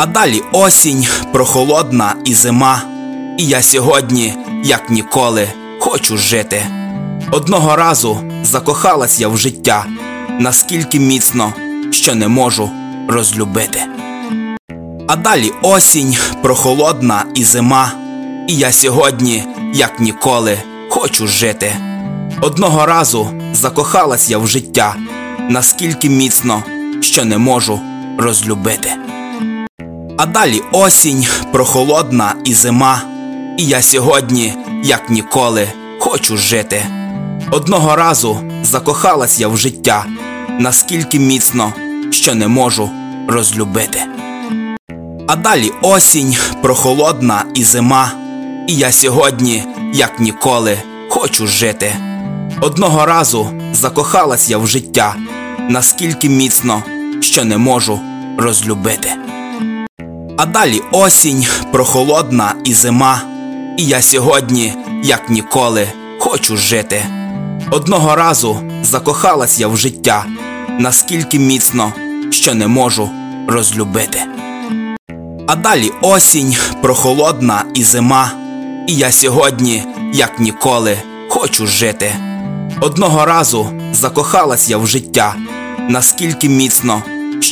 А далі осінь, прохолодна і зима. І я сьогодні, як ніколи, хочу жити. Одного разу закохалась я в життя, наскільки міцно, що не можу розлюбити. А далі осінь, прохолодна і зима. І я сьогодні, як ніколи, хочу жити. Одного разу закохалась я в життя, наскільки міцно, що не можу розлюбити. А далі осінь, прохолодна і зима. І я сьогодні, як ніколи, хочу жити. Одного разу закохалась я в життя, наскільки міцно, що не можу розлюбити. А далі осінь, прохолодна і зима. І я сьогодні, як ніколи, хочу жити. Одного разу закохалась я в життя, наскільки міцно, що не можу розлюбити. А далі осінь, прохолодна і зима. І я сьогодні, як ніколи, хочу жити. Одного разу закохалась я в життя, наскільки міцно, що не можу розлюбити. А далі осінь, прохолодна і зима. І я сьогодні, як ніколи, хочу жити. Одного разу закохалась я в життя, наскільки міцно,